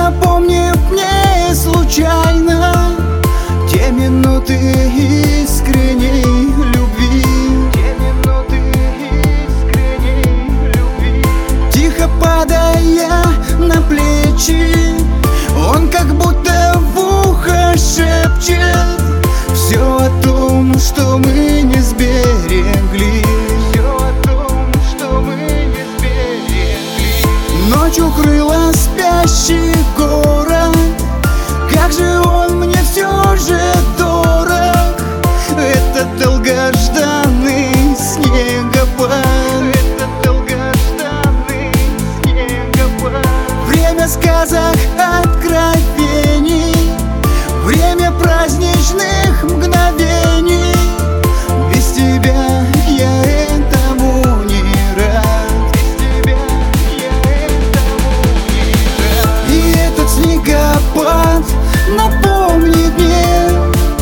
напомнив мне случайно те минуты искренней любви. Те минуты искренней любви. Тихо падая на плечи, он как будто в ухо шепчет все о том, что мы не сберегли. Все о том, что мы не сберегли. Ночь укрыла спящий город, как же он мне все же дорог. Этот долгожданный снегопад. Этот долгожданный снегопад. Время сказок, откровений, время праздничных мгновений. Без тебя я этому не рад. Без тебя я этому не рад. И этот снегопад напомнит мне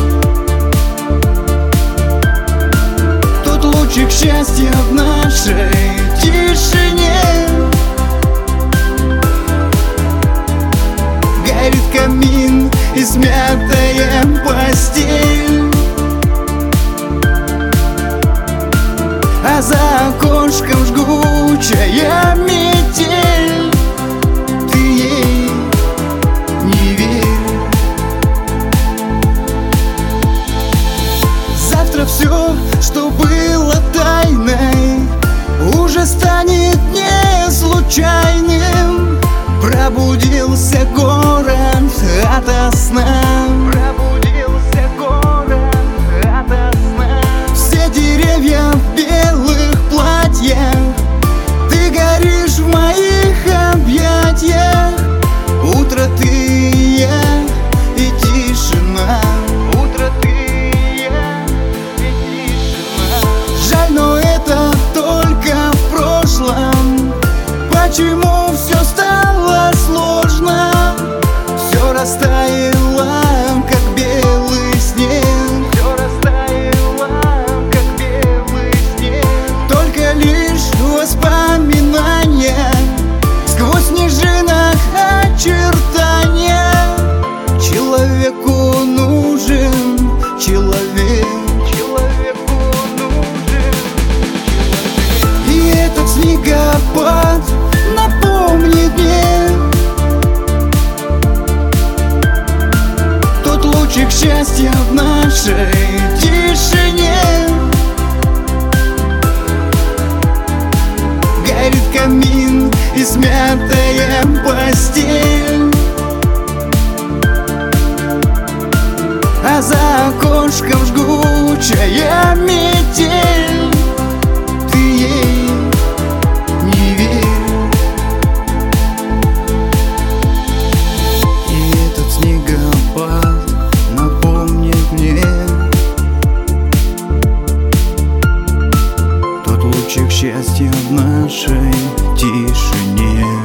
тот лучик счастья в нашей тишине. Горит камин и смятая постель, а за окошком жгучая метель. Ты ей не верь. Завтра все, что было тайной, уже станет не случайным. Пробудился город ото сна. Пробудился город ото сна. Все деревья в белых платьях, ты горишь в моих объятиях. Утро ты и я и тишина. Утро ты и я и тишина. Жаль, но это только в прошлом. Почему все стало сложно? Все растаяло, как белый снег. Все растаяло, как белый снег. Только лишь воспоминания, сквозь снежинок очертания. Человеку нужен человек. Человеку нужен человек. И этот снегопад напомнит мне тот лучик счастья в нашей тишине. Горит камин и смятая постель, а за окошком жгучая метель. Ты ей не верь. И этот снегопад напомнит мне тот лучик счастья в нашей тишине.